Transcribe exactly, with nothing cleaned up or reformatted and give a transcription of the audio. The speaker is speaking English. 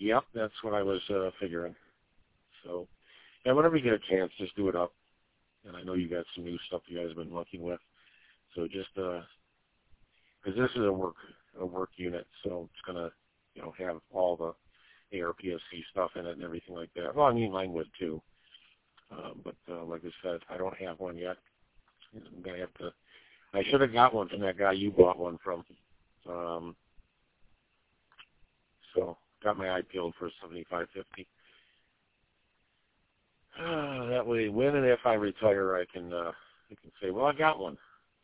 Yep, that's what I was uh, figuring. So, yeah, whenever you get a chance, just do it up. And I know you got some new stuff you guys have been working with. So just, because uh, this is a work a work unit, so it's going to, you know, have all the A R P S C stuff in it and everything like that. Well, I mean, mine would too. Uh, but uh, like I said, I don't have one yet. I'm going to have to, I should have got one from that guy you bought one from. Um, so got my eye peeled for seventy-five fifty. Uh, that way, when and if I retire, I can uh, I can say, well, I got one.